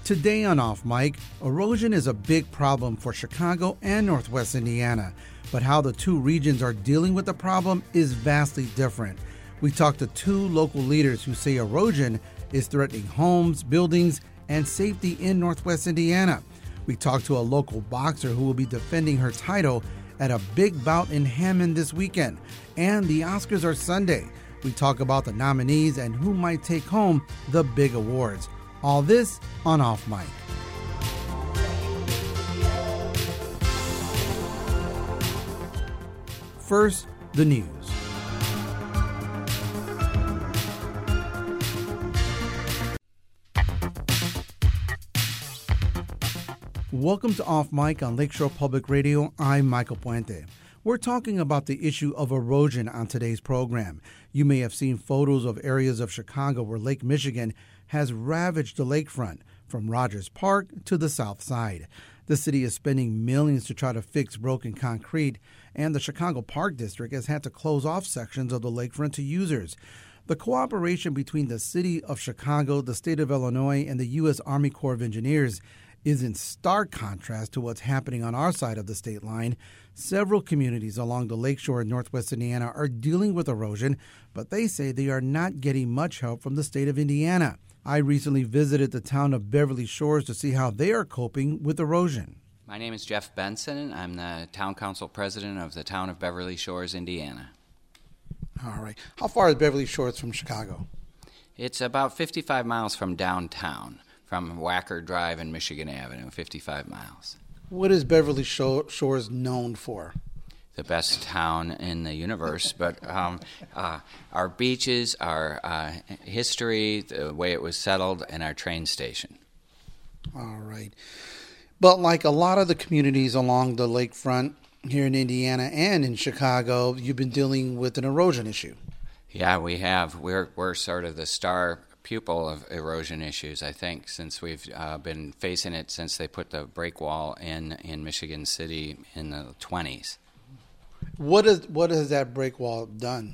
Today on Off Mic, erosion is a big problem for Chicago and Northwest Indiana, but how the two regions are dealing with the problem is vastly different. We talked to two local leaders who say erosion is threatening homes, buildings, and safety in Northwest Indiana. We talked to a local boxer who will be defending her title at a big bout in Hammond this weekend. And the Oscars are Sunday. We talk about the nominees and who might take home the big awards. All this on Off Mic. First, the news. Welcome to Off Mic on Lakeshore Public Radio. I'm Michael Puente. We're talking about the issue of erosion on today's program. You may have seen photos of areas of Chicago where Lake Michigan has ravaged the lakefront, from Rogers Park to the south side. The city is spending millions to try to fix broken concrete, and the Chicago Park District has had to close off sections of the lakefront to users. The cooperation between the city of Chicago, the state of Illinois, and the U.S. Army Corps of Engineers is in stark contrast to what's happening on our side of the state line. Several communities along the lakeshore in Northwest Indiana are dealing with erosion, but they say they are not getting much help from the state of Indiana. I recently visited the town of Beverly Shores to see how they are coping with erosion. My name is Jeff Benson. I'm the town council president of the town of Beverly Shores, Indiana. All right. How far is Beverly Shores from Chicago? It's about 55 miles from downtown, from Wacker Drive and Michigan Avenue, 55 miles. What is Beverly Shores known for? The best town in the universe, but our beaches, our history, the way it was settled, and our train station. All right. But like a lot of the communities along the lakefront here in Indiana and in Chicago, you've been dealing with an erosion issue. Yeah, we have. We're sort of the star pupil of erosion issues, I think, since we've been facing it since they put the break wall in Michigan City in the 20s. What has that break wall done?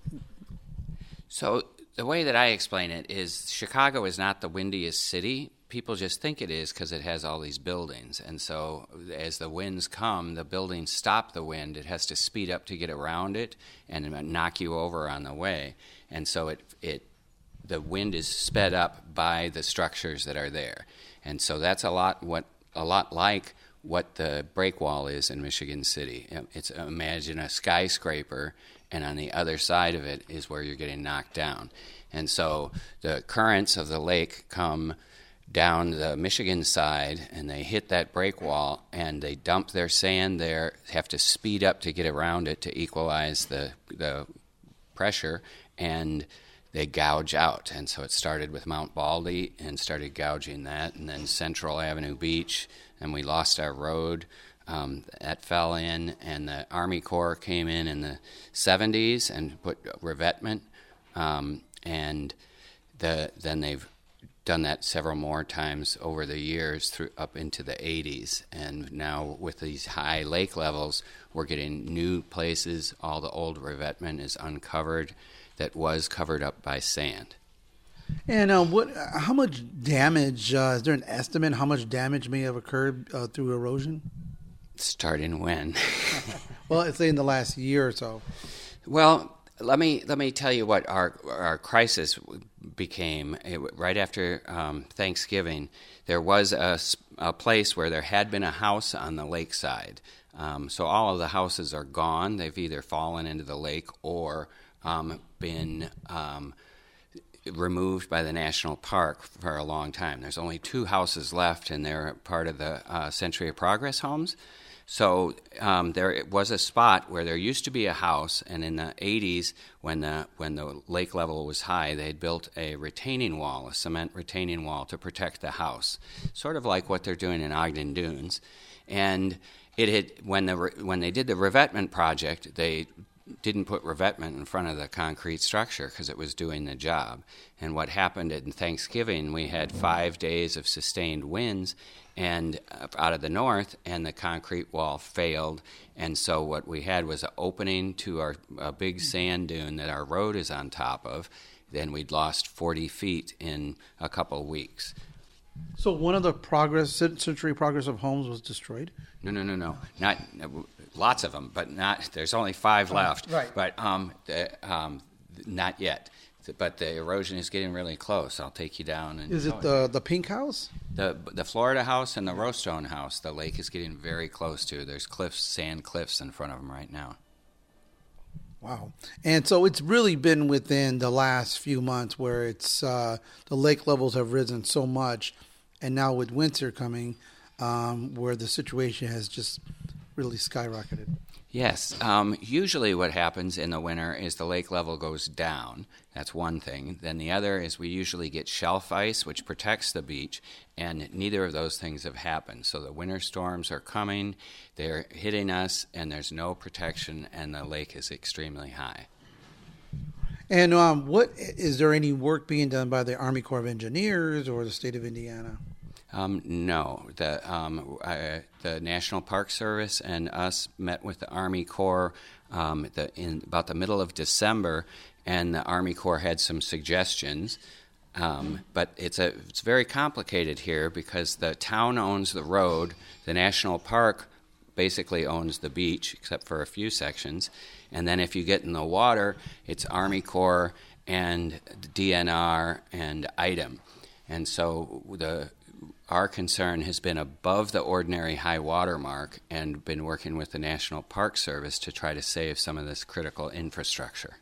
So the way that I explain it is Chicago is not the windiest city. People just think it is because it has all these buildings. And so as the winds come, the buildings stop the wind. It has to speed up to get around it and knock you over on the way. And so the wind is sped up by the structures that are there. And so that's a lot like what the break wall is in Michigan City. It's imagine a skyscraper, and on the other side of it is where you're getting knocked down. And so the currents of the lake come down the Michigan side, and they hit that break wall, and they dump their sand there, have to speed up to get around it to equalize the pressure, and they gouge out. And so it started with Mount Baldy and started gouging that, and then Central Avenue Beach, and we lost our road. That fell in, and the Army Corps came in the 70s and put revetment, and then they've done that several more times over the years up into the 80s. And now with these high lake levels, we're getting new places. All the old revetment is uncovered that was covered up by sand. And how much damage, is there an estimate how much damage may have occurred through erosion? Starting when? Well, let's say in the last year or so. Well, let me tell you what our crisis became. Right after Thanksgiving, there was a place where there had been a house on the lakeside. So all of the houses are gone. They've either fallen into the lake or been removed by the national park for a long time. There's only 2 houses left, and they're part of the Century of Progress homes. So there was a spot where there used to be a house, and in the 80s, when the lake level was high, they had built a retaining wall, a cement retaining wall, to protect the house, sort of like what they're doing in Ogden Dunes. And it had when they did the revetment project, they didn't put revetment in front of the concrete structure because it was doing the job. And what happened in Thanksgiving, we had 5 days of sustained winds and out of the north, and the concrete wall failed. And so what we had was an opening to a big sand dune that our road is on top of. Then we'd lost 40 feet in a couple of weeks. So one of the Century Progress of homes was destroyed? No. Not lots of them, but not. There's only 5 left. Right. But not yet. But the erosion is getting really close. I'll take you down. And is it the pink house? The Florida house and the Rowstone house, the lake is getting very close to. There's sand cliffs in front of them right now. Wow. And so it's really been within the last few months where it's the lake levels have risen so much, and now with winter coming, where the situation has just really skyrocketed. Yes. Usually what happens in the winter is the lake level goes down. That's one thing. Then the other is we usually get shelf ice, which protects the beach, and neither of those things have happened. So the winter storms are coming, they're hitting us, and there's no protection, and the lake is extremely high. And what is there any work being done by the Army Corps of Engineers or the state of Indiana? No. The National Park Service and us met with the Army Corps in about the middle of December, and the Army Corps had some suggestions. But it's very complicated here because the town owns the road, the national park basically owns the beach, except for a few sections. And then if you get in the water, it's Army Corps and DNR and IDEM. And so our concern has been above the ordinary high water mark and been working with the National Park Service to try to save some of this critical infrastructure.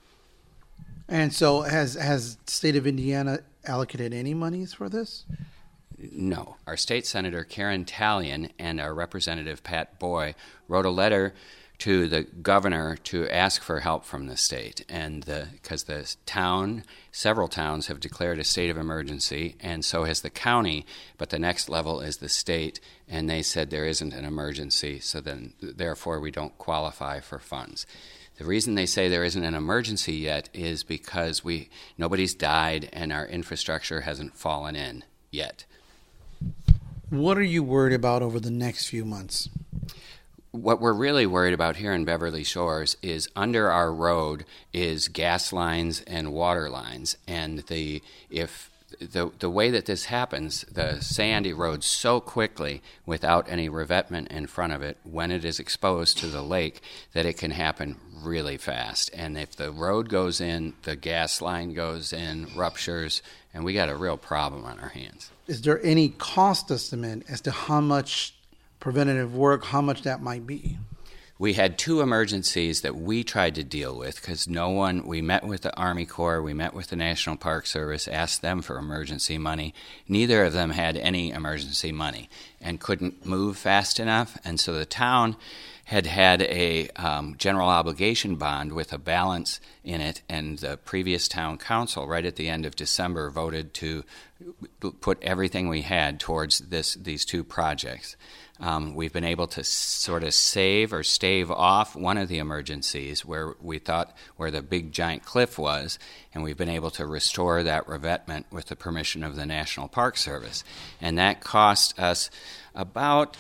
And so has state of Indiana allocated any monies for this? No. Our state senator, Karen Talion, and our representative, Pat Boy, wrote a letter to the governor to ask for help from the state. And because several towns have declared a state of emergency, and so has the county, but the next level is the state, and they said there isn't an emergency, so then therefore we don't qualify for funds. The reason they say there isn't an emergency yet is because nobody's died and our infrastructure hasn't fallen in yet. What are you worried about over the next few months? What we're really worried about here in Beverly Shores is under our road is gas lines and water lines. And the way that this happens, the sand erodes so quickly without any revetment in front of it when it is exposed to the lake that it can happen really fast. And if the road goes in, the gas line goes in, ruptures, and we got a real problem on our hands. Is there any cost estimate as to how much preventative work, how much that might be? We had 2 emergencies that we tried to deal with because we met with the Army Corps, we met with the National Park Service, asked them for emergency money. Neither of them had any emergency money and couldn't move fast enough, and so the town had a general obligation bond with a balance in it, and the previous town council, right at the end of December, voted to put everything we had towards these 2 projects. We've been able to sort of save or stave off one of the emergencies where the big giant cliff was, and we've been able to restore that revetment with the permission of the National Park Service. And that cost us about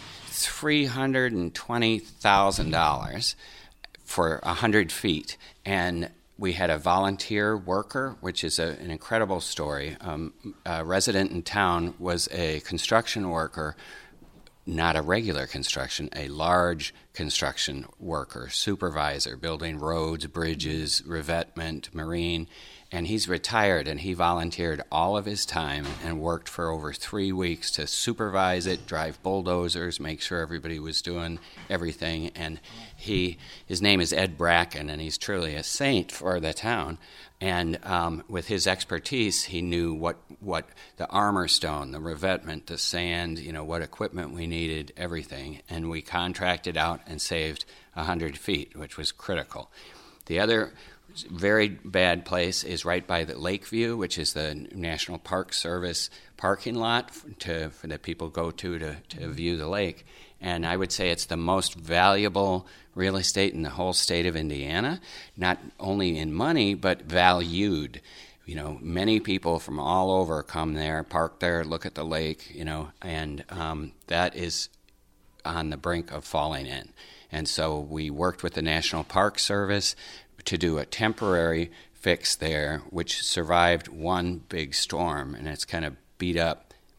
$320,000 for 100 feet. And we had a volunteer worker, which is an incredible story. A resident in town was a construction worker, not a regular construction, a large construction worker, supervisor, building roads, bridges, revetment, marine, and he's retired, and he volunteered all of his time and worked for over 3 weeks to supervise it, drive bulldozers, make sure everybody was doing everything, and his name is Ed Bracken, and he's truly a saint for the town. And with his expertise, he knew what the armor stone, the revetment, the sand, what equipment we needed, everything. And we contracted out and saved 100 feet, which was critical. The other very bad place is right by the Lakeview, which is the National Park Service parking lot that people go to view the lake. And I would say it's the most valuable real estate in the whole state of Indiana, not only in money, but valued. Many people from all over come there, park there, look at the lake, and that is on the brink of falling in. And so we worked with the National Park Service to do a temporary fix there, which survived one big storm, and it's kind of beat up.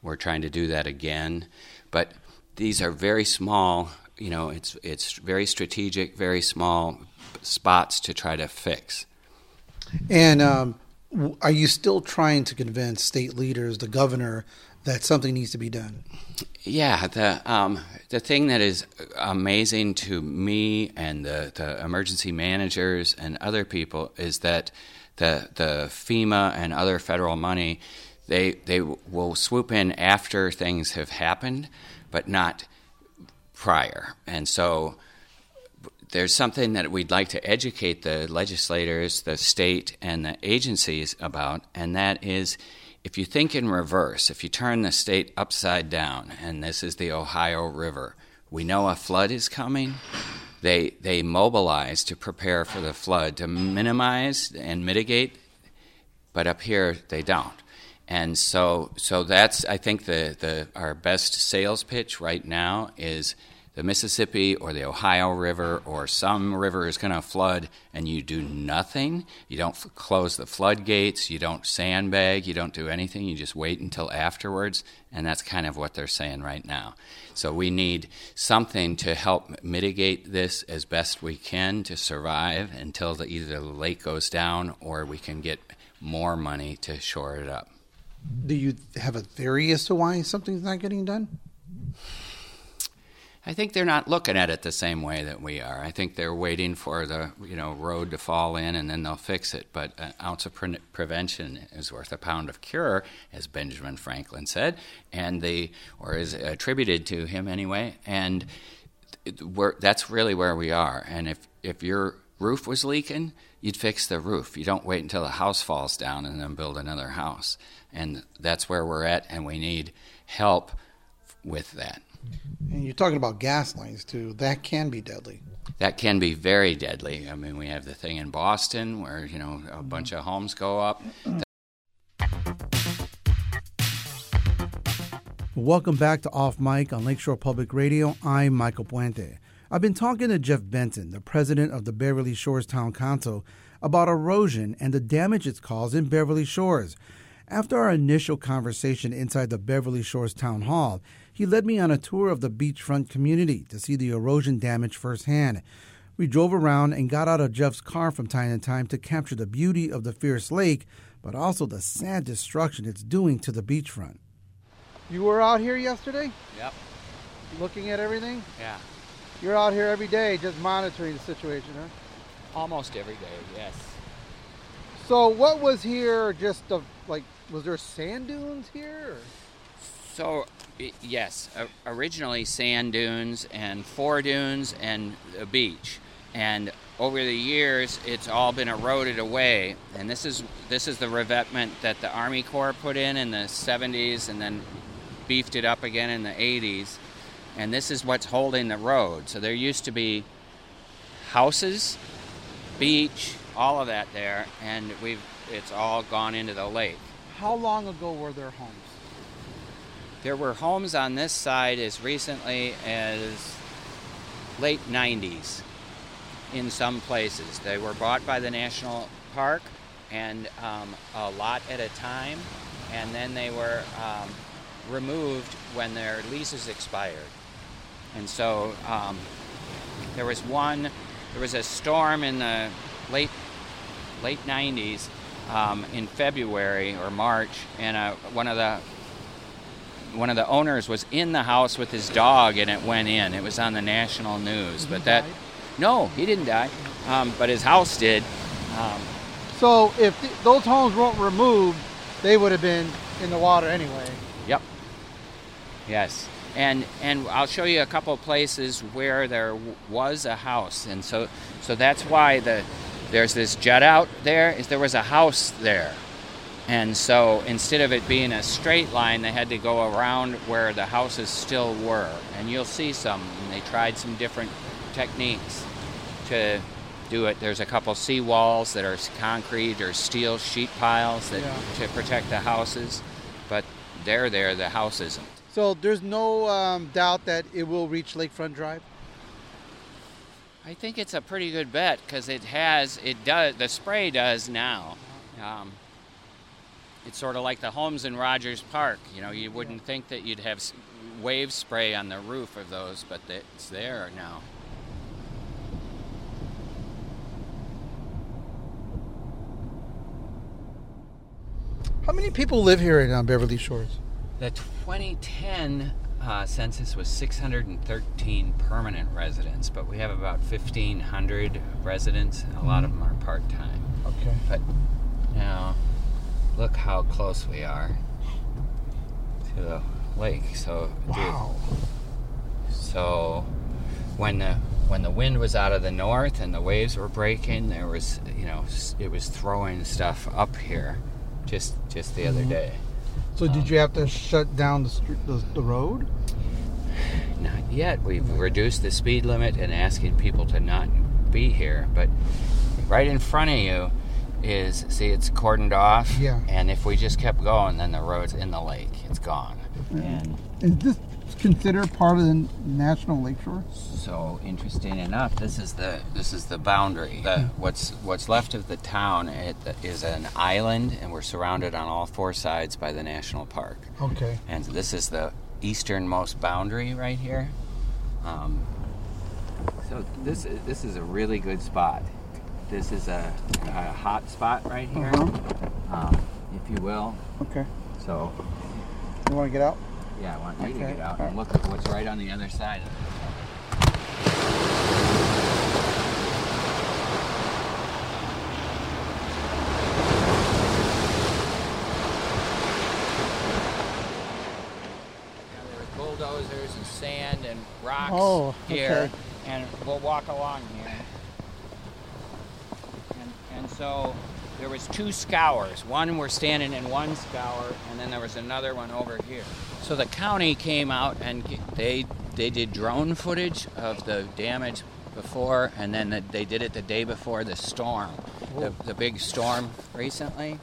We're trying to do that again. But these are very small, it's very strategic, very small spots to try to fix. And are you still trying to convince state leaders, the governor, that something needs to be done? Yeah, the thing that is amazing to me and the emergency managers and other people is that the FEMA and other federal money, they will swoop in after things have happened, but not prior. And so there's something that we'd like to educate the legislators, the state, and the agencies about, and that is, if you think in reverse, if you turn the state upside down, and this is the Ohio River, we know a flood is coming. They mobilize to prepare for the flood, to minimize and mitigate, but up here they don't. And so that's, I think, our best sales pitch right now is the Mississippi or the Ohio River or some river is going to flood, and you do nothing. You don't close the floodgates. You don't sandbag. You don't do anything. You just wait until afterwards, and that's kind of what they're saying right now. So we need something to help mitigate this as best we can to survive until either the lake goes down or we can get more money to shore it up. Do you have a theory as to why something's not getting done? I think they're not looking at it the same way that we are. I think they're waiting for the road to fall in and then they'll fix it. But an ounce of prevention is worth a pound of cure, as Benjamin Franklin said, or is attributed to him anyway. And that's really where we are. And if your roof was leaking, you'd fix the roof. You don't wait until the house falls down and then build another house. And that's where we're at, and we need help with that. And you're talking about gas lines, too. That can be deadly. That can be very deadly. I mean, we have the thing in Boston where, a bunch of homes go up. Welcome back to Off Mic on Lakeshore Public Radio. I'm Michael Puente. I've been talking to Jeff Benton, the president of the Beverly Shores Town Council, about erosion and the damage it's caused in Beverly Shores. After our initial conversation inside the Beverly Shores Town Hall, he led me on a tour of the beachfront community to see the erosion damage firsthand. We drove around and got out of Jeff's car from time to time to capture the beauty of the fierce lake, but also the sad destruction it's doing to the beachfront. You were out here yesterday? Yep. Looking at everything? Yeah. You're out here every day just monitoring the situation, huh? Almost every day, yes. So what was here, was there sand dunes here? So, yes, originally sand dunes and fore dunes and a beach. And over the years, it's all been eroded away. And this is the revetment that the Army Corps put in the 70s and then beefed it up again in the 80s. And this is what's holding the road. So there used to be houses, beach, all of that there, and it's all gone into the lake. How long ago were there homes? There were homes on this side as recently as late 90s in some places. They were bought by the National Park and a lot at a time, and then they were removed when their leases expired. And so there was a storm in the late 90s in February or March, and one of the owners was in the house with his dog, and it went in. It was on the national news. No, he didn't die, but his house did. So if those homes weren't removed, they would have been in the water anyway. Yep. Yes. And I'll show you a couple of places where there was a house, and so that's why there's this jut out there. There was a house there, and so instead of it being a straight line, they had to go around where the houses still were. And you'll see some. And they tried some different techniques to do it. There's a couple seawalls that are concrete or steel sheet piles to protect the houses, but they're there. The house isn't. So there's no doubt that it will reach Lakefront Drive? I think it's a pretty good bet because it does, the spray does now. It's sort of like the homes in Rogers Park. You know, you wouldn't think that you'd have wave spray on the roof of those, but it's there now. How many people live here in Beverly Shores? The 2010 census was 613 permanent residents, but we have about 1,500 residents. A lot of them are part-time. Okay. But now, look how close we are to the lake. So, wow. So, when the wind was out of the north and the waves were breaking, there was, it was throwing stuff up here just the other day. So did you have to shut down the road? Not yet. We've reduced the speed limit and asking people to not be here. But right in front of you is, see, it's cordoned off. Yeah. And if we just kept going, then the road's in the lake. It's gone. And is this considered part of the National Lakeshore? so interesting enough, this is the boundary. What's left of the town is an island, and we're surrounded on all four sides by the national park. Okay. And this is the easternmost boundary right here. So this is a really good spot. This is a hot spot right here, if you will. Okay. So You want to get out? yeah, I want you to Okay. get out and look at what's right on the other side of it. There were bulldozers and sand and rocks here, and we'll walk along here. And so there was two scours. One, we're standing in one scour, and then there was another one over here. So the county came out and they did drone footage of the damage before, and then they did it the day before the storm, the big storm recently.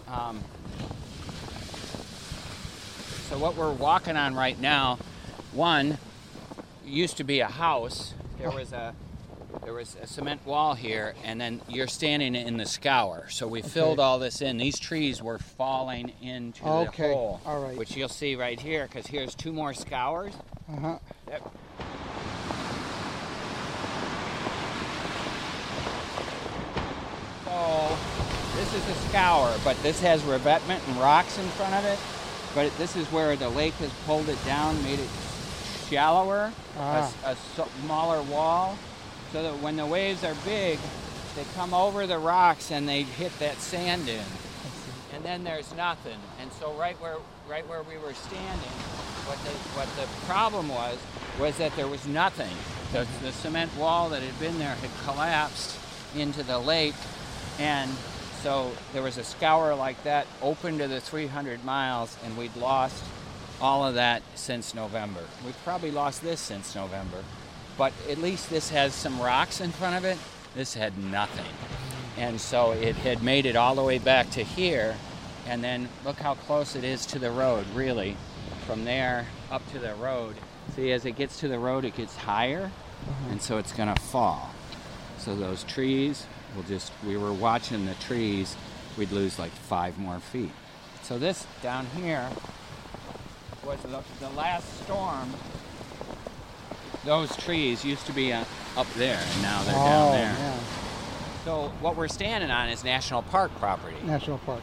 So what we're walking on right now, one, used to be a house. There was a cement wall here, and then you're standing in the scour. So we filled all this in. These trees were falling into the hole, all right. which you'll see right here, because here's two more scours. Uh-huh. Yep. So this is a scour, but this has revetment and rocks in front of it. But this is where the lake has pulled it down, made it shallower, a smaller wall, so that when the waves are big, they come over the rocks and they hit that sand in. And then there's nothing. And so right where we were standing, what the problem was that there was nothing. The cement wall that had been there had collapsed into the lake, and so there was a scour like that open to the 300 miles, and we'd lost all of that since November. We've probably lost this since November, but at least this has some rocks in front of it. This had nothing. And so it had made it all the way back to here, and then look how close it is to the road, really, from there up to the road. See, as it gets to the road, it gets higher, and so it's gonna fall. So those trees we were watching the trees, we'd lose like 5 more feet. So this down here was the last storm. Those trees used to be up there, and now they're down there. Yeah. So what we're standing on is National Park property. National Park.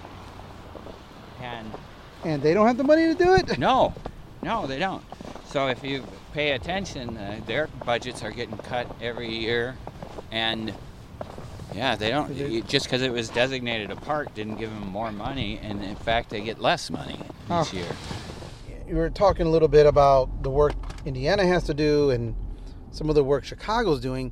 And they don't have the money to do it? No, they don't. So if you pay attention, their budgets are getting cut every year, and yeah, they don't. Just because it was designated a park didn't give them more money, and in fact, they get less money each year. You were talking a little bit about the work Indiana has to do and some of the work Chicago's doing.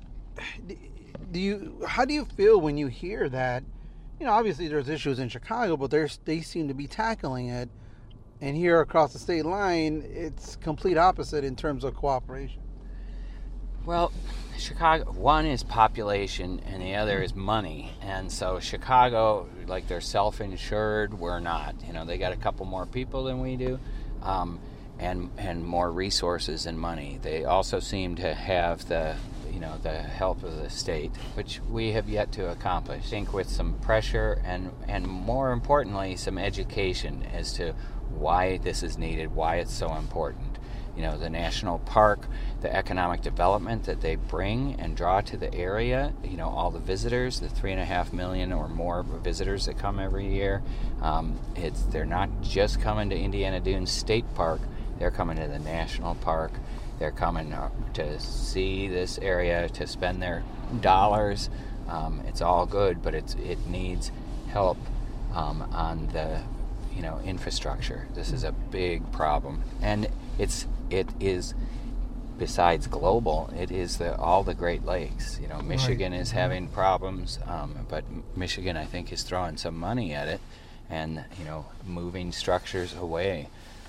How do you feel when you hear that? You know, obviously there's issues in Chicago, but they seem to be tackling it. And here across the state line, it's complete opposite in terms of cooperation. Well, Chicago, one is population and the other is money. And so Chicago, like, they're self-insured, we're not. You know, they got a couple more people than we do, and more resources and money. They also seem to have the help of the state, which we have yet to accomplish. I think with some pressure and more importantly, some education as to why this is needed, why it's so important. The national park, the economic development that they bring and draw to the area, all the visitors, the 3.5 million or more visitors that come every year. They're not just coming to Indiana Dunes State Park, they're coming to the national park. They're coming to see this area, to spend their dollars. It's all good, but it needs help on the infrastructure. This is a big problem, and it is besides global. It is all the Great Lakes. Michigan is having problems, but Michigan, I think, is throwing some money at it, and moving structures away.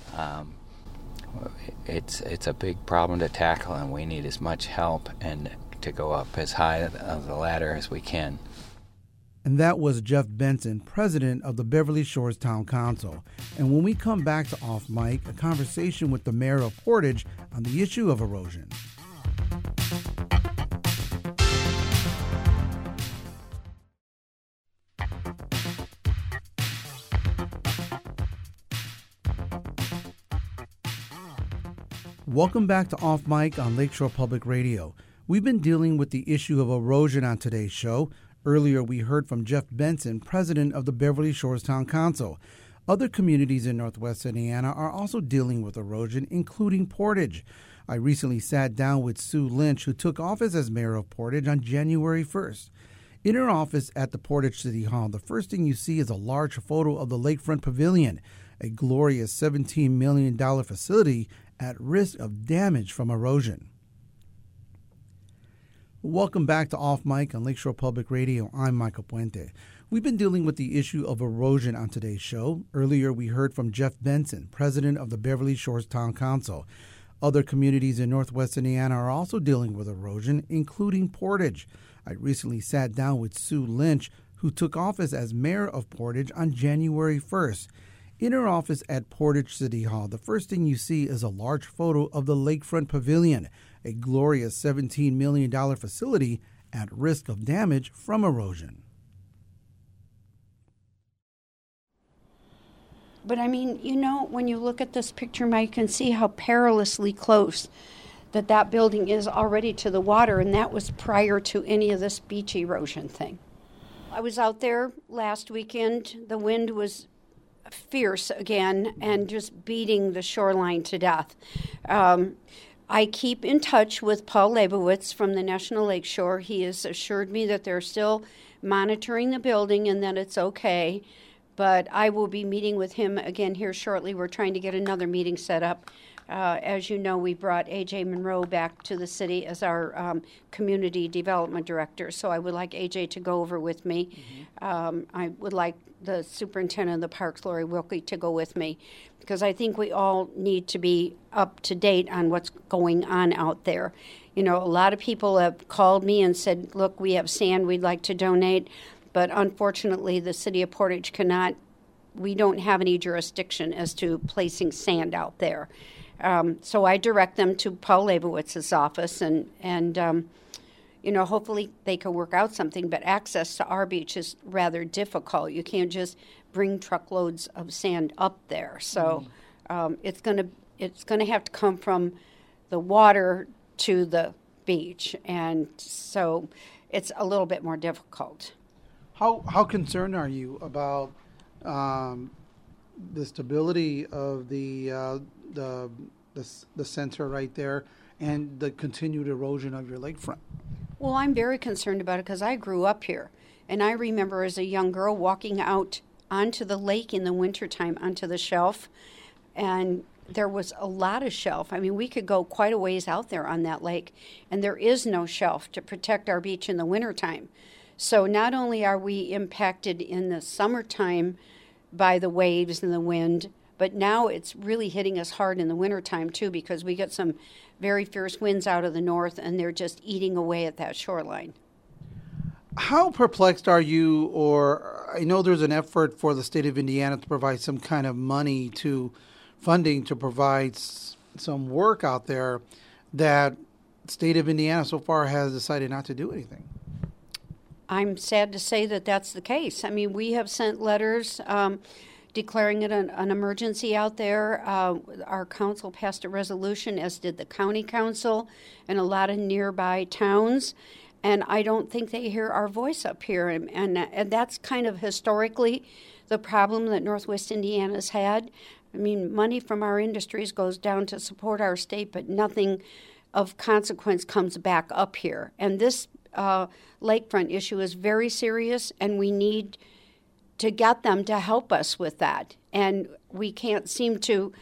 It's a big problem to tackle, and we need as much help and to go up as high of the ladder as we can. And that was Jeff Benson, president of the Beverly Shores Town Council. And when we come back to Off Mic, a conversation with the mayor of Portage on the issue of erosion. Welcome back to Off Mic on Lakeshore Public Radio. We've been dealing with the issue of erosion on today's show. Earlier, we heard from Jeff Benson, president of the Beverly Shores Town Council. Other communities in Northwest Indiana are also dealing with erosion, including Portage. I recently sat down with Sue Lynch, who took office as mayor of Portage on January 1st. In her office at the Portage City Hall, the first thing you see is a large photo of the Lakefront Pavilion, a glorious $17 million facility at risk of damage from erosion. Welcome back to Off Mic on Lakeshore Public Radio. I'm Michael Puente. We've been dealing with the issue of erosion on today's show. Earlier, we heard from Jeff Benson, president of the Beverly Shores Town Council. Other communities in Northwest Indiana are also dealing with erosion, including Portage. I recently sat down with Sue Lynch, who took office as mayor of Portage on January 1st. In her office at Portage City Hall, the first thing you see is a large photo of the Lakefront Pavilion, a glorious $17 million facility at risk of damage from erosion. But I mean, when you look at this picture, Mike, you can see how perilously close that building is already to the water, and that was prior to any of this beach erosion thing. I was out there last weekend. The wind was fierce again and just beating the shoreline to death. I keep in touch with Paul Leibowitz from the National Lakeshore. He has assured me that they're still monitoring the building and that it's okay, but I will be meeting with him again here shortly. We're trying to get another meeting set up. As you know, we brought A.J. Monroe back to the city as our community development director, so I would like A.J. to go over with me. I would like the superintendent of the parks, Lori Wilkie, to go with me, because I think we all need to be up to date on what's going on out there. A lot of people have called me and said, look, we have sand we'd like to donate, but unfortunately the city of Portage cannot. We don't have any jurisdiction as to placing sand out there. So I direct them to Paul Leibowitz's office, and hopefully they can work out something, but access to our beach is rather difficult. You can't just bring truckloads of sand up there. So it's going to have to come from the water to the beach, and so it's a little bit more difficult. How concerned are you about the stability of the center right there and the continued erosion of your lakefront? Well, I'm very concerned about it because I grew up here, and I remember as a young girl walking out onto the lake in the wintertime onto the shelf, and there was a lot of shelf. I mean, we could go quite a ways out there on that lake, and there is no shelf to protect our beach in the wintertime. So not only are we impacted in the summertime by the waves and the wind, but now it's really hitting us hard in the wintertime too, because we get some very fierce winds out of the north, and they're just eating away at that shoreline. How perplexed are you, or I know there's an effort for the state of Indiana to provide some kind of money to funding to provide some work out there, that the state of Indiana so far has decided not to do anything. I'm sad to say that that's the case. I mean, we have sent letters declaring it an emergency out there. Our council passed a resolution, as did the county council and a lot of nearby towns. And I don't think they hear our voice up here. And that's kind of historically the problem that Northwest Indiana's had. I mean, money from our industries goes down to support our state, but nothing of consequence comes back up here. And this lakefront issue is very serious, and we need to get them to help us with that. And we can't seem to,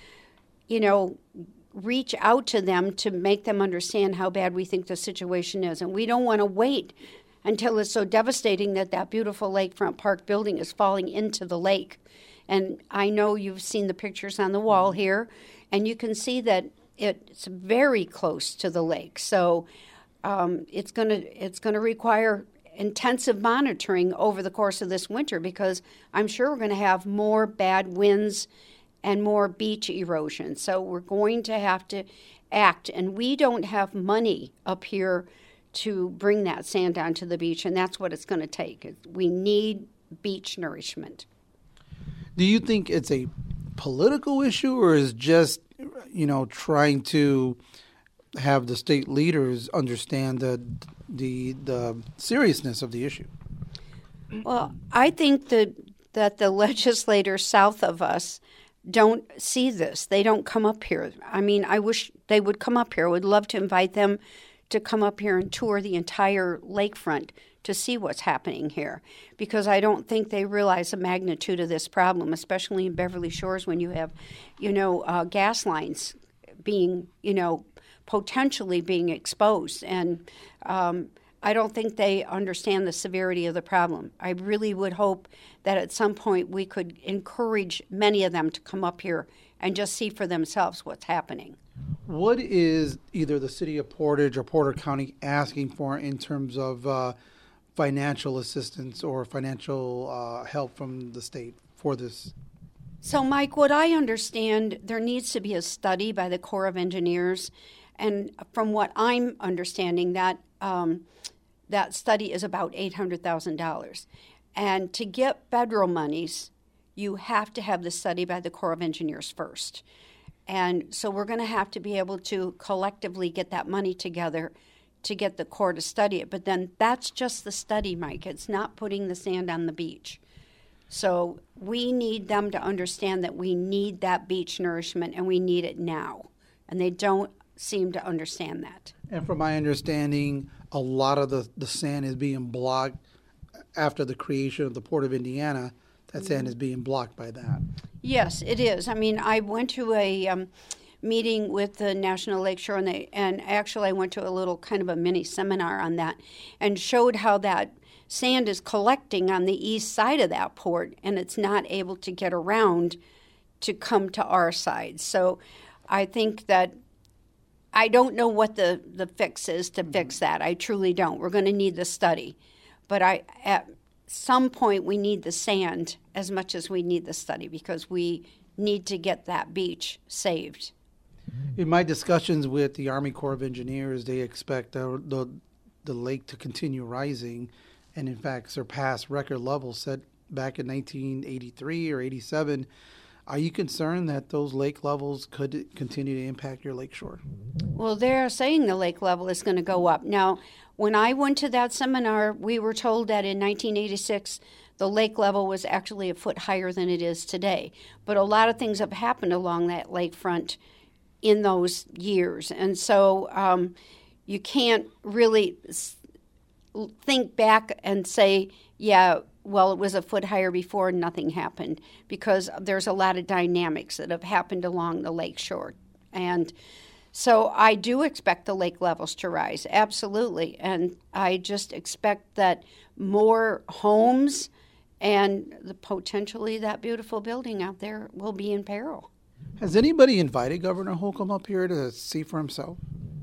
reach out to them to make them understand how bad we think the situation is. And we don't want to wait until it's so devastating that that beautiful lakefront park building is falling into the lake. And I know you've seen the pictures on the wall here, and you can see that it's very close to the lake. So it's going to require intensive monitoring over the course of this winter, because I'm sure we're going to have more bad winds and more beach erosion. So we're going to have to act, and we don't have money up here to bring that sand down to the beach, and that's what it's going to take. We need beach nourishment. Do you think it's a political issue, or is just, trying to have the state leaders understand the seriousness of the issue? Well, I think that the legislators south of us don't see this. They don't come up here. I mean, I wish they would come up here. I would love to invite them to come up here and tour the entire lakefront to see what's happening here, because I don't think they realize the magnitude of this problem, especially in Beverly Shores when you have, gas lines being, potentially being exposed. And I don't think they understand the severity of the problem. I really would hope that at some point we could encourage many of them to come up here and just see for themselves what's happening. What is either the city of Portage or Porter County asking for in terms of financial assistance or financial help from the state for this? So, Mike, what I understand, there needs to be a study by the Corps of Engineers. And from what I'm understanding, that study is about $800,000. And to get federal monies, you have to have the study by the Corps of Engineers first. And so we're going to have to be able to collectively get that money together to get the Corps to study it. But then that's just the study, Mike. It's not putting the sand on the beach. So we need them to understand that we need that beach nourishment, and we need it now. And they don't seem to understand that. And from my understanding, a lot of the sand is being blocked after the creation of the Port of Indiana. That sand is being blocked by that. Yes, it is. I mean, I went to a meeting with the National Lakeshore, and actually I went to a little kind of a mini seminar on that and showed how that sand is collecting on the east side of that port, and it's not able to get around to come to our side. So I think that I don't know what the fix is to fix that. I truly don't. We're going to need the study. But at some point we need the sand as much as we need the study, because we need to get that beach saved. In my discussions with the Army Corps of Engineers, they expect the lake to continue rising and, in fact, surpass record levels set back in 1983 or 87. Are you concerned that those lake levels could continue to impact your lakeshore? Well, they're saying the lake level is going to go up. Now, when I went to that seminar, we were told that in 1986, the lake level was actually a foot higher than it is today. But a lot of things have happened along that lakefront in those years. And so you can't really think back and say, yeah, well, it was a foot higher before and nothing happened, because there's a lot of dynamics that have happened along the lakeshore. And so I do expect the lake levels to rise, absolutely. And I just expect that more homes and potentially that beautiful building out there will be in peril. Has anybody invited Governor Holcomb up here to see for himself?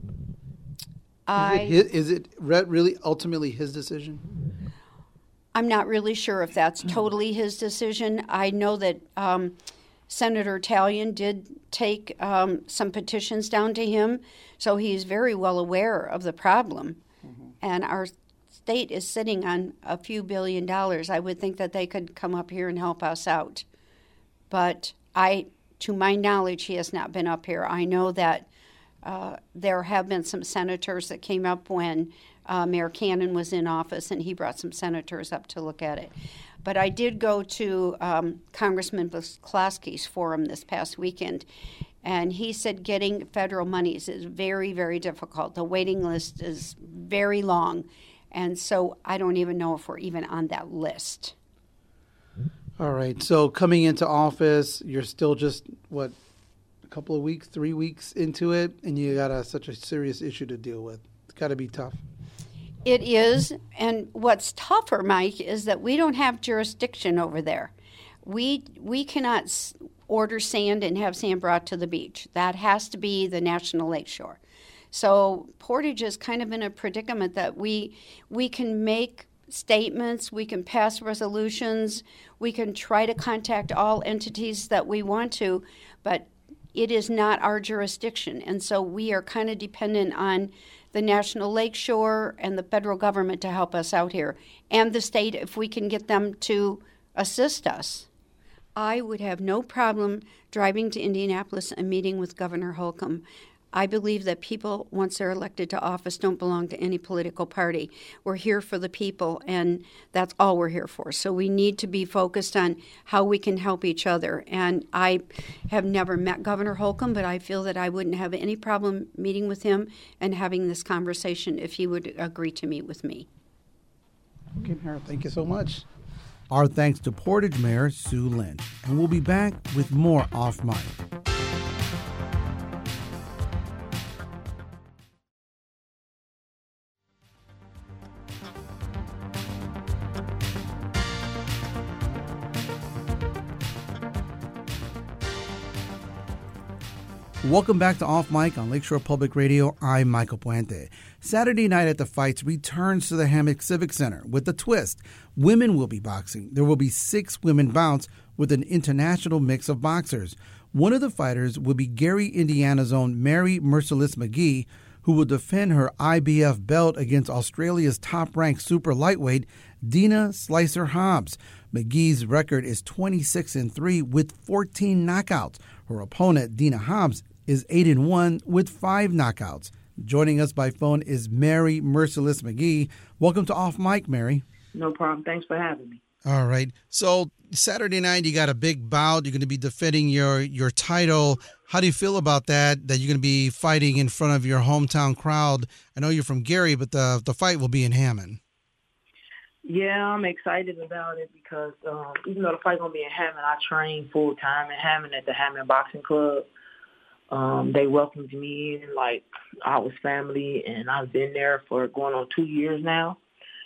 Is it really ultimately his decision? I'm not really sure if that's totally his decision. I know that Senator Talion did take some petitions down to him, so he's very well aware of the problem. And our state is sitting on a few $1 billion. I would think that they could come up here and help us out. But to my knowledge, he has not been up here. I know that there have been some senators that came up when Mayor Cannon was in office, and he brought some senators up to look at it. But I did go to Congressman Bukowski's forum this past weekend, and he said getting federal monies is very, very difficult. The waiting list is very long, and so I don't even know if we're even on that list. All right. So coming into office, you're still just, a couple of weeks, 3 weeks into it, and you got such a serious issue to deal with. It's got to be tough. It is, and what's tougher, Mike, is that we don't have jurisdiction over there. We cannot order sand and have sand brought to the beach. That has to be the National Lakeshore. So Portage is kind of in a predicament that we can make statements, we can pass resolutions, we can try to contact all entities that we want to, but it is not our jurisdiction. And so we are kind of dependent on the National Lakeshore and the federal government to help us out here, and the state if we can get them to assist us. I would have no problem driving to Indianapolis and meeting with Governor Holcomb. I believe that people, once they're elected to office, don't belong to any political party. We're here for the people, and that's all we're here for. So we need to be focused on how we can help each other. And I have never met Governor Holcomb, but I feel that I wouldn't have any problem meeting with him and having this conversation if he would agree to meet with me. Okay, Mayor, thank you so much. Our thanks to Portage Mayor Sue Lynch. And we'll be back with more Off Mic. Welcome back to Off Mic on Lakeshore Public Radio. I'm Michael Puente. Saturday Night at the Fights returns to the Hammock Civic Center with a twist. Women will be boxing. There will be 6 women bouts with an international mix of boxers. One of the fighters will be Gary, Indiana's own Mary Merciless McGee, who will defend her IBF belt against Australia's top-ranked super lightweight Dina Slicer Hobbs. McGee's record is 26-3 with 14 knockouts. Her opponent, Dina Hobbs, is 8-1 with 5 knockouts. Joining us by phone is Mary Merciless McGee. Welcome to Off Mic, Mary. No problem. Thanks for having me. All right. So Saturday night, you got a big bout. You're going to be defending your title. How do you feel about that you're going to be fighting in front of your hometown crowd? I know you're from Gary, but the fight will be in Hammond. Yeah, I'm excited about it because even though the fight's going to be in Hammond, I train full-time in Hammond at the Hammond Boxing Club. They welcomed me in like I was family, and I've been there for going on 2 years now.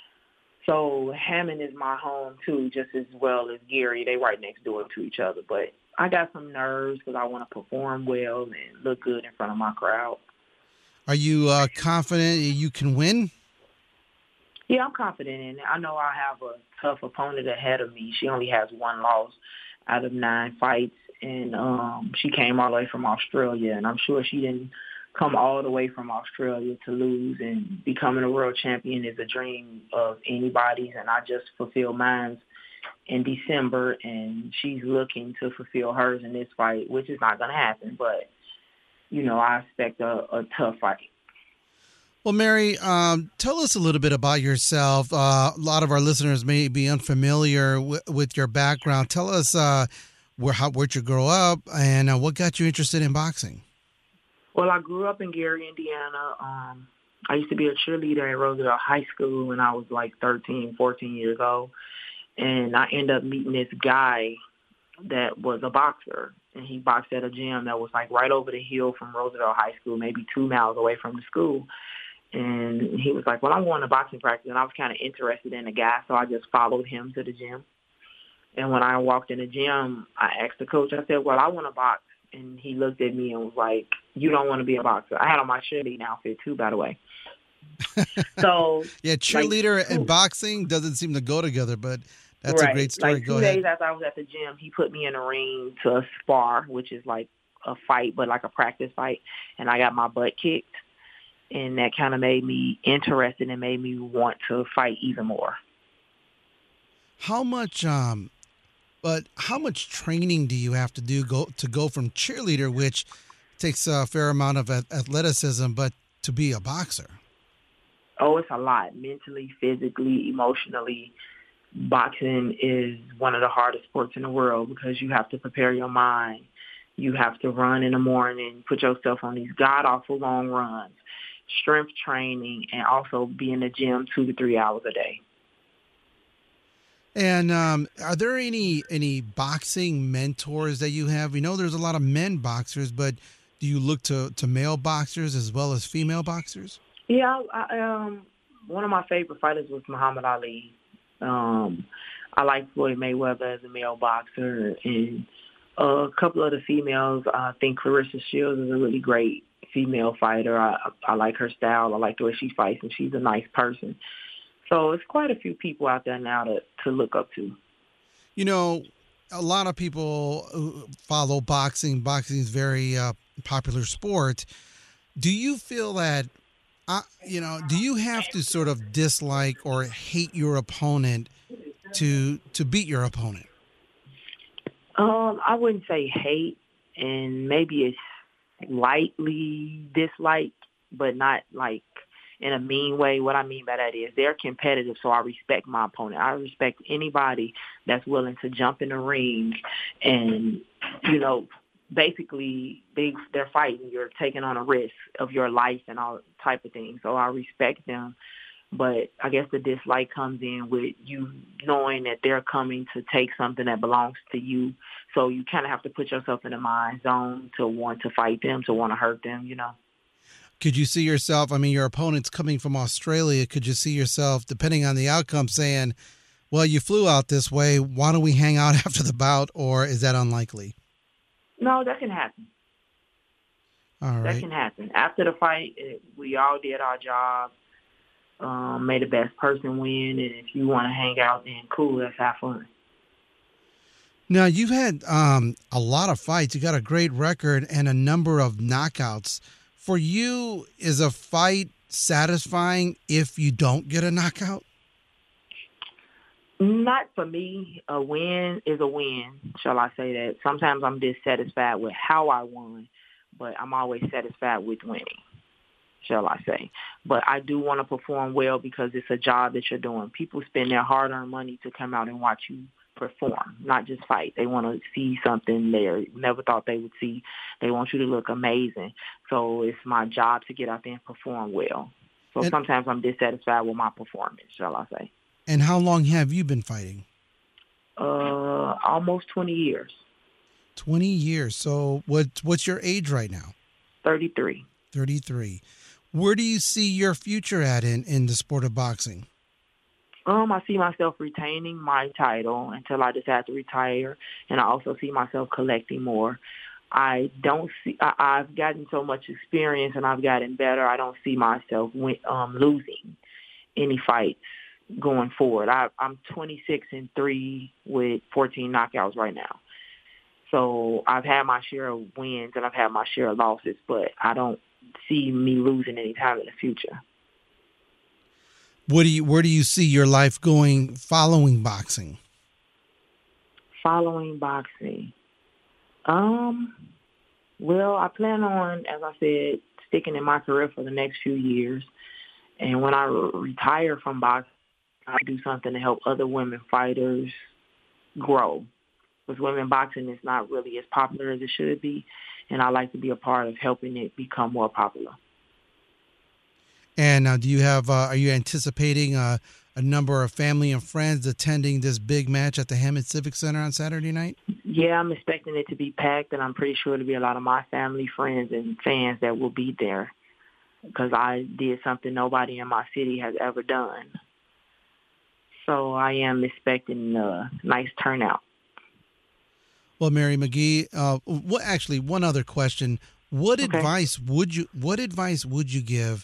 So Hammond is my home, too, just as well as Gary. They right next door to each other. But I got some nerves because I want to perform well and look good in front of my crowd. Are you confident you can win? Yeah, I'm confident in it. I know I have a tough opponent ahead of me. She only has 1 loss out of 9 fights, and she came all the way from Australia, and I'm sure she didn't come all the way from Australia to lose, and becoming a world champion is a dream of anybody's, and I just fulfilled mine in December, and she's looking to fulfill hers in this fight, which is not going to happen, but, you know, I expect a tough fight. Well, Mary, tell us a little bit about yourself. A lot of our listeners may be unfamiliar with your background. Tell us where'd you grow up and what got you interested in boxing? Well, I grew up in Gary, Indiana. I used to be a cheerleader at Roosevelt High School when I was like 13, 14 years old. And I ended up meeting this guy that was a boxer. And he boxed at a gym that was like right over the hill from Roosevelt High School, maybe 2 miles away from the school. And he was like, well, I'm going to boxing practice. And I was kind of interested in the guy, so I just followed him to the gym. And when I walked in the gym, I asked the coach, I said, well, I want to box. And he looked at me and was like, you don't want to be a boxer. I had on my cheerleading outfit, too, by the way. So yeah, cheerleader and boxing doesn't seem to go together, but That's a great story. Like Go 2 ahead. days after I was at the gym, he put me in a ring to spar, which is like a fight, but like a practice fight. And I got my butt kicked. And that kind of made me interested and made me want to fight even more. How much training do you have to go from cheerleader, which takes a fair amount of athleticism, but to be a boxer? Oh, it's a lot. Mentally, physically, emotionally. Boxing is one of the hardest sports in the world because you have to prepare your mind. You have to run in the morning, put yourself on these god-awful long runs, strength training, and also be in the gym 2 to 3 hours a day. And are there any boxing mentors that you have? We know there's a lot of men boxers, but do you look to male boxers as well as female boxers? Yeah, one of my favorite fighters was Muhammad Ali. I like Floyd Mayweather as a male boxer, and a couple of the females. I think Clarissa Shields is a really great female fighter. I like her style. I like the way she fights, and she's a nice person. So it's quite a few people out there now to look up to. You know, a lot of people follow boxing. Boxing is a very popular sport. Do you feel that, do you have to sort of dislike or hate your opponent to beat your opponent? I wouldn't say hate, and maybe it's lightly dislike, but not like in a mean way. What I mean by that is they're competitive, so I respect my opponent. I respect anybody that's willing to jump in the ring and, basically they're fighting. You're taking on a risk of your life and all type of things. So I respect them. But I guess the dislike comes in with you knowing that they're coming to take something that belongs to you. So you kind of have to put yourself in the mind zone to want to fight them, to want to hurt them, Could you see yourself, your opponent's coming from Australia, could you see yourself, depending on the outcome, saying, well, you flew out this way, why don't we hang out after the bout, or is that unlikely? No, that can happen. All right. That can happen. After the fight, we all did our job, made the best person win, and if you want to hang out, then cool, let's have fun. Now, you've had a lot of fights. You got a great record and a number of knockouts. For you, is a fight satisfying if you don't get a knockout? Not for me. A win is a win, shall I say that. Sometimes I'm dissatisfied with how I won, but I'm always satisfied with winning, shall I say. But I do want to perform well because it's a job that you're doing. People spend their hard-earned money to come out and watch you perform, not just fight. They want to see something they never thought they would see. They want you to look amazing. So it's my job to get out there and perform well. So sometimes I'm dissatisfied with my performance, shall I say. And how long have you been fighting? Almost 20 years. 20 years. So what's your age right now? 33. 33. Where do you see your future at in the sport of boxing? I see myself retaining my title until I decide to retire, and I also see myself collecting more. I've gotten so much experience and I've gotten better. I don't see myself losing any fights going forward. I'm 26-3 with 14 knockouts right now. So I've had my share of wins and I've had my share of losses, but I don't see me losing any time in the future. Where do you see your life going following boxing? Following boxing. Well, I plan on, as I said, sticking in my career for the next few years. And when I retire from boxing, I'll do something to help other women fighters grow. Because women boxing is not really as popular as it should be. And I like to be a part of helping it become more popular. And do you have? Are you anticipating a number of family and friends attending this big match at the Hammond Civic Center on Saturday night? Yeah, I'm expecting it to be packed, and I'm pretty sure it'll be a lot of my family, friends, and fans that will be there because I did something nobody in my city has ever done. So I am expecting a nice turnout. Well, Mary McGee, one other question: What advice would you give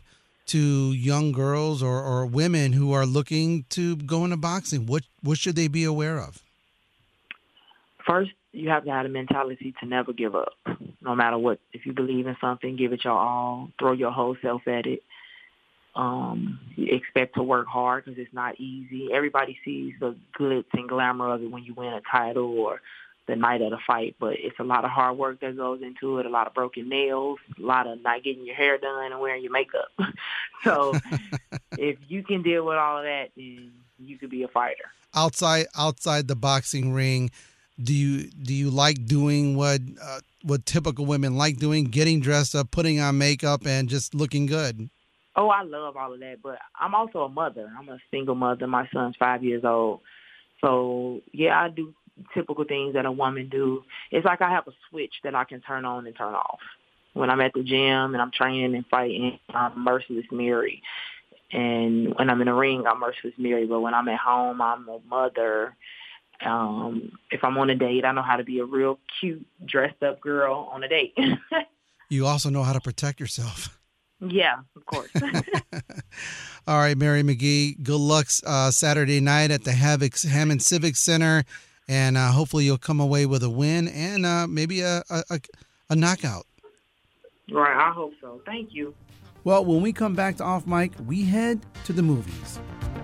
to young girls or women who are looking to go into boxing? What should they be aware of? First, you have to have a mentality to never give up. No matter what, if you believe in something, give it your all. Throw your whole self at it. You expect to work hard because it's not easy. Everybody sees the glitz and glamour of it when you win a title or the night of the fight, but it's a lot of hard work that goes into it, a lot of broken nails, a lot of not getting your hair done and wearing your makeup. So if you can deal with all of that, then you could be a fighter. Outside the boxing ring, do you like doing what typical women like doing, getting dressed up, putting on makeup, and just looking good? Oh, I love all of that, but I'm also a mother. I'm a single mother. My son's 5 years old. So, yeah, I do typical things that a woman do. It's like I have a switch that I can turn on and turn off. When I'm at the gym and I'm training and fighting, I'm Merciless Mary. And when I'm in the ring, I'm Merciless Mary. But when I'm at home, I'm a mother. If I'm on a date, I know how to be a real cute, dressed-up girl on a date. You also know how to protect yourself. Yeah, of course. All right, Mary McGee, good luck Saturday night at the Hammond Civic Center. And hopefully you'll come away with a win and maybe a knockout. Right, I hope so. Thank you. Well, when we come back to Off Mic, we head to the movies.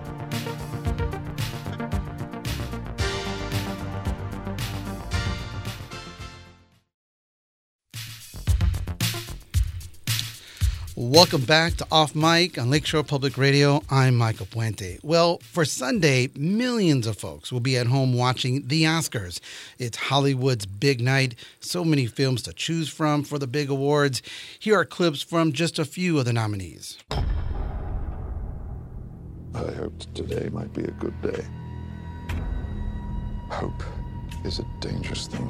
Welcome back to Off Mic on Lakeshore Public Radio. I'm Michael Puente. Well, for Sunday, millions of folks will be at home watching the Oscars. It's Hollywood's big night. So many films to choose from for the big awards. Here are clips from just a few of the nominees. I hoped today might be a good day. Hope is a dangerous thing.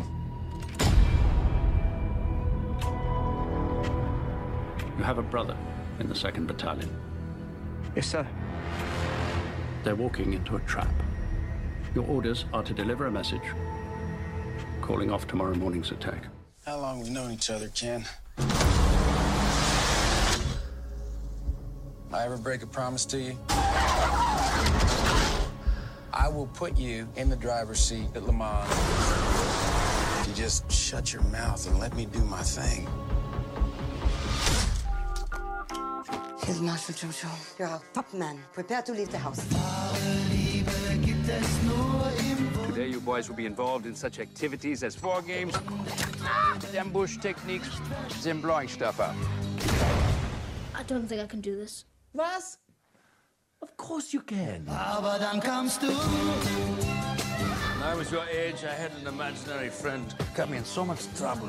You have a brother in the 2nd Battalion. Yes, sir. They're walking into a trap. Your orders are to deliver a message, calling off tomorrow morning's attack. How long have we known each other, Ken? I ever break a promise to you? I will put you in the driver's seat at Le Mans. If you just shut your mouth and let me do my thing. Here's Marshal Jojo. You're a top man. Prepare to leave the house. Today, you boys will be involved in such activities as war games, ambush techniques, and blowing stuff up. I don't think I can do this. Was? Of course you can. When I was your age, I had an imaginary friend. Got me in so much trouble.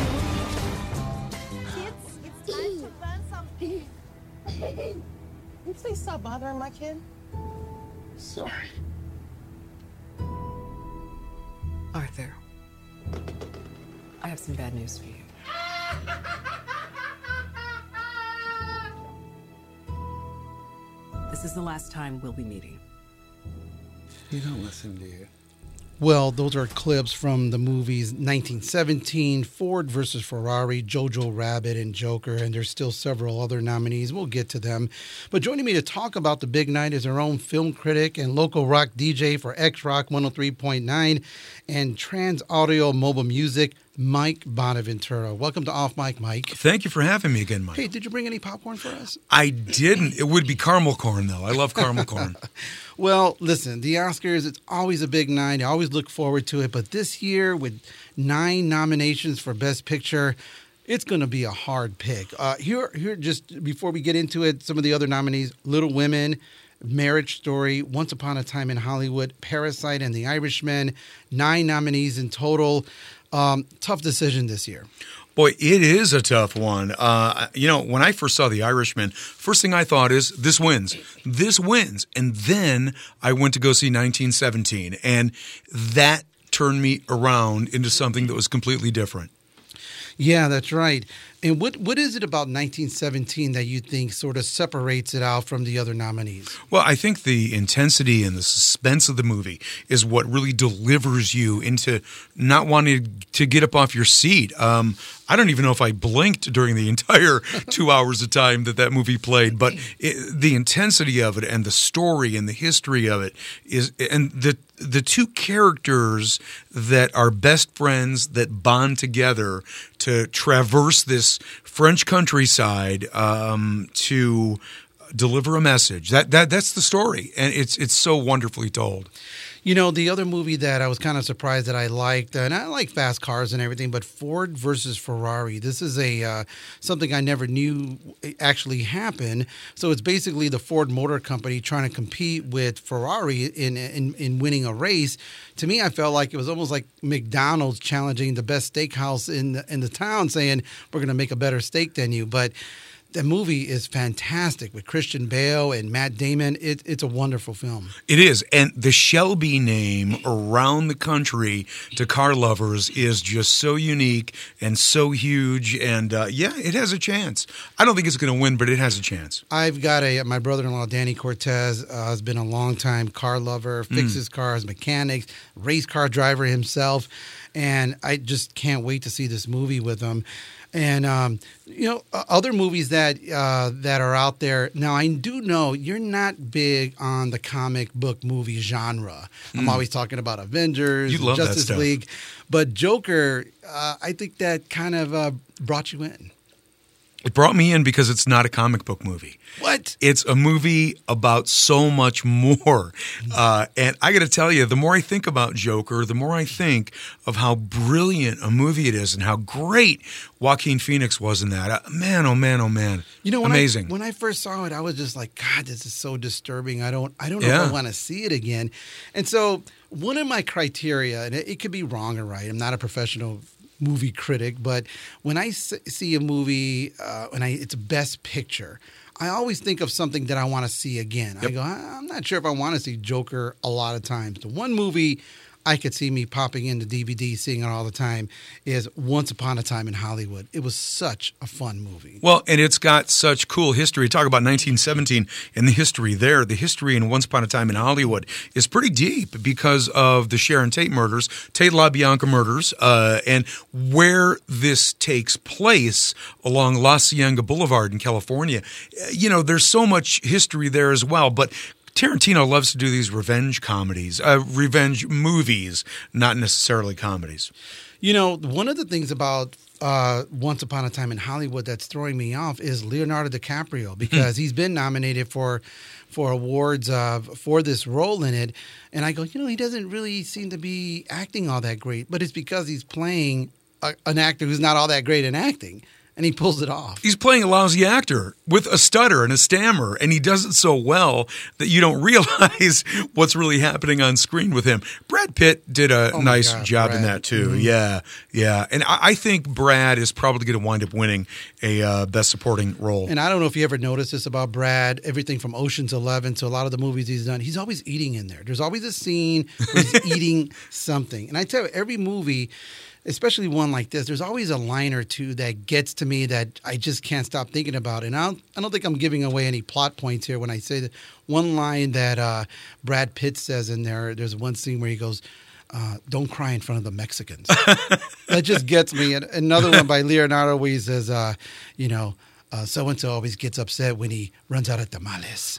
Kids, it's time to learn something. Can you please stop bothering my kid? Sorry. Arthur, I have some bad news for you. This is the last time we'll be meeting. You don't listen, do you? Well, those are clips from the movies 1917, Ford versus Ferrari, Jojo Rabbit, and Joker, and there's still several other nominees. We'll get to them. But joining me to talk about the big night is our own film critic and local rock DJ for X-Rock 103.9 and Trans Audio Mobile Music, Mike Bonaventura. Welcome to Off Mic, Mike. Thank you for having me again, Mike. Hey, did you bring any popcorn for us? I didn't. It would be caramel corn, though. I love caramel corn. Well, listen, the Oscars, it's always a big night. I always look forward to it. But this year, with 9 nominations for Best Picture, it's going to be a hard pick. Here, just before we get into it, some of the other nominees: Little Women, Marriage Story, Once Upon a Time in Hollywood, Parasite, and The Irishman. 9 nominees in total. Tough decision this year. Boy, it is a tough one. When I first saw The Irishman, first thing I thought is, this wins. This wins. And then I went to go see 1917, and that turned me around into something that was completely different. Yeah, that's right. And what is it about 1917 that you think sort of separates it out from the other nominees? Well, I think the intensity and the suspense of the movie is what really delivers you into not wanting to get up off your seat. I don't even know if I blinked during the entire 2 hours of time that movie played, but the intensity of it and the story and the history of it is, and the two characters that are best friends that bond together to traverse this French countryside to deliver a message. That's the story, and it's so wonderfully told. You know, the other movie that I was kind of surprised that I liked, and I like fast cars and everything, but Ford versus Ferrari. This is something I never knew actually happened. So it's basically the Ford Motor Company trying to compete with Ferrari in winning a race. To me, I felt like it was almost like McDonald's challenging the best steakhouse in the town, saying we're going to make a better steak than you. But the movie is fantastic with Christian Bale and Matt Damon. It's a wonderful film. It is. And the Shelby name around the country to car lovers is just so unique and so huge. And it has a chance. I don't think it's going to win, but it has a chance. I've got my brother-in-law, Danny Cortez, has been a long-time car lover, fixes cars, mechanics, race car driver himself. And I just can't wait to see this movie with him. And, other movies that are out there. Now, I do know you're not big on the comic book movie genre. I'm always talking about Avengers, Justice League. But Joker, I think that kind of brought you in. It brought me in because it's not a comic book movie. What? It's a movie about so much more. And I got to tell you, the more I think about Joker, the more I think of how brilliant a movie it is and how great Joaquin Phoenix was in that. Man, oh man, oh man. You know, amazing. When I first saw it, I was just like, God, this is so disturbing. I don't know if I want to see it again. And so one of my criteria, and it could be wrong or right, I'm not a professional movie critic, but when I see a movie and it's Best Picture, I always think of something that I want to see again. Yep. I go, I'm not sure if I want to see Joker a lot of times. The one movie I could see me popping into DVD, seeing it all the time, is Once Upon a Time in Hollywood. It was such a fun movie. Well, and it's got such cool history. Talk about 1917 and the history there. The history in Once Upon a Time in Hollywood is pretty deep because of the Sharon Tate murders, Tate LaBianca murders, and where this takes place along La Cienega Boulevard in California. You know, there's so much history there as well, but Tarantino loves to do these revenge comedies, revenge movies, not necessarily comedies. You know, one of the things about Once Upon a Time in Hollywood that's throwing me off is Leonardo DiCaprio, because he's been nominated for awards for this role in it. And I go, he doesn't really seem to be acting all that great, but it's because he's playing an actor who's not all that great in acting. And he pulls it off. He's playing a lousy actor with a stutter and a stammer, and he does it so well that you don't realize what's really happening on screen with him. Brad Pitt did a nice job in that, too. Mm-hmm. Yeah. And I think Brad is probably going to wind up winning a Best Supporting Role. And I don't know if you ever noticed this about Brad, everything from Ocean's 11 to a lot of the movies he's done, he's always eating in there. There's always a scene where he's eating something. And I tell you, every movie, especially one like this, there's always a line or two that gets to me that I just can't stop thinking about. And I don't think I'm giving away any plot points here when I say that. One line that Brad Pitt says in there's one scene where he goes, don't cry in front of the Mexicans. That just gets me. And another one by Leonardo where he says, so-and-so always gets upset when he runs out of tamales.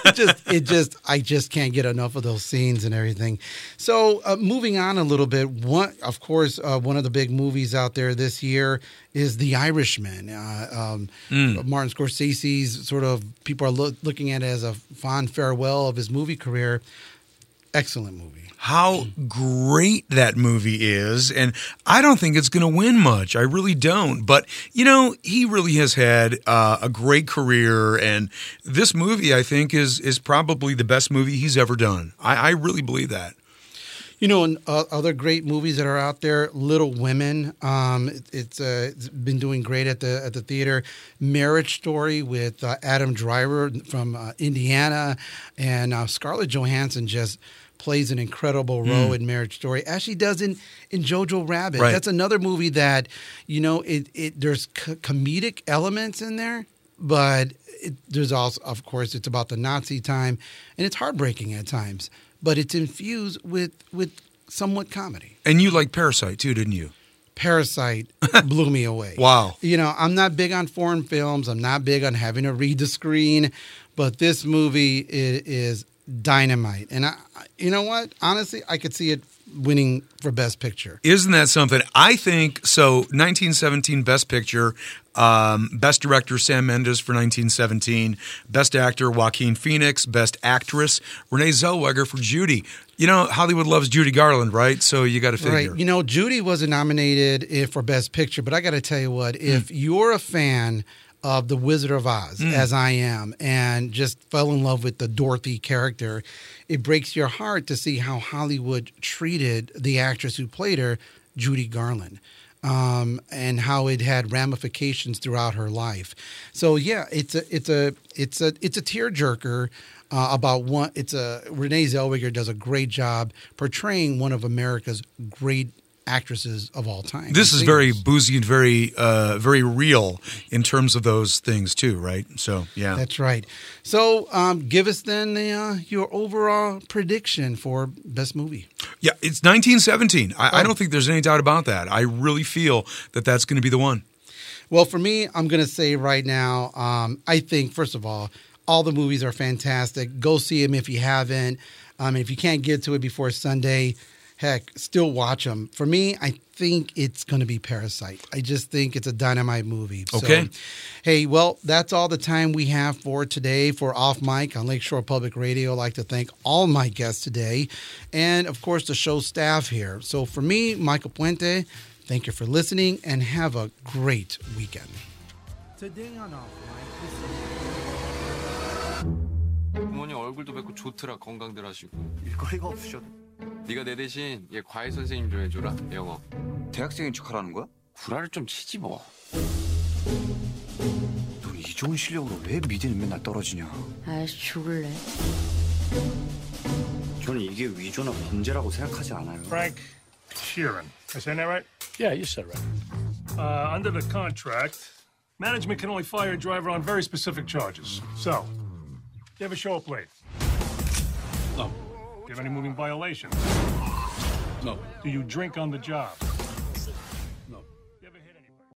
I just can't get enough of those scenes and everything. So moving on a little bit, one of the big movies out there this year is The Irishman. Martin Scorsese's sort of, people are looking at it as a fond farewell of his movie career. Excellent movie. How great that movie is, and I don't think it's going to win much. I really don't. But, he really has had a great career, and this movie, I think, is probably the best movie he's ever done. I really believe that. You know, and other great movies that are out there, Little Women. It's been doing great at the theater. Marriage Story with Adam Driver from Indiana, and Scarlett Johansson just plays an incredible role in Marriage Story, as she does in Jojo Rabbit. Right. That's another movie that, you know, there's comedic elements in there, but there's also, of course, it's about the Nazi time, and it's heartbreaking at times. But it's infused with somewhat comedy. And you like Parasite too, didn't you? Parasite blew me away. Wow. You know, I'm not big on foreign films. I'm not big on having to read the screen. But this movie is dynamite. And you know what? Honestly, I could see it winning for Best Picture. Isn't that something? I think so. 1917 Best Picture, Best Director Sam Mendes for 1917, Best Actor Joaquin Phoenix, Best Actress Renee Zellweger for Judy. You know, Hollywood loves Judy Garland, right? So you got to figure. Right. You know, Judy wasn't nominated for Best Picture, but I got to tell you what, if you're a fan of The Wizard of Oz, as I am, and just fell in love with the Dorothy character, it breaks your heart to see how Hollywood treated the actress who played her, Judy Garland, and how it had ramifications throughout her life. So yeah, it's a tearjerker about one. Renee Zellweger does a great job portraying one of America's great actresses of all time. This is very boozy and very real in terms of those things too, right? So yeah, that's right. So give us then your overall prediction for Best Movie. Yeah, it's 1917. I don't think there's any doubt about that. I really feel that that's going to be the one. Well, for me, I'm going to say right now, I think, first of all the movies are fantastic. Go see them if you haven't. If you can't get to it before Sunday, heck, still watch them. For me, I think it's going to be Parasite. I just think it's a dynamite movie. Okay. So, hey, well, that's all the time we have for today for Off Mic on Lakeshore Public Radio. I'd like to thank all my guests today and, of course, the show staff here. So for me, Michael Puente, thank you for listening and have a great weekend. Today on Off Mic, 부모님 얼굴도 뵙고 좋더라. 건강들 하시고. 일거리가 없으셔도. 네가 내 대신 얘 과외 선생님 좀 해줘라. 영어. 대학생인 척하라는 거야? 구라를 좀 치지 뭐. 너 이 좋은 실력으로 왜 미대는 맨날 떨어지냐? 아이씨 죽을래. 저는 이게 위조나 범죄라고 생각하지 않아요. Frank Sheeran. Am I saying that right? Yeah, you said right. Under the contract, management can only fire a driver on very specific charges. So, you ever show up late? No. Do you have any moving violations? No. Do you drink on the job?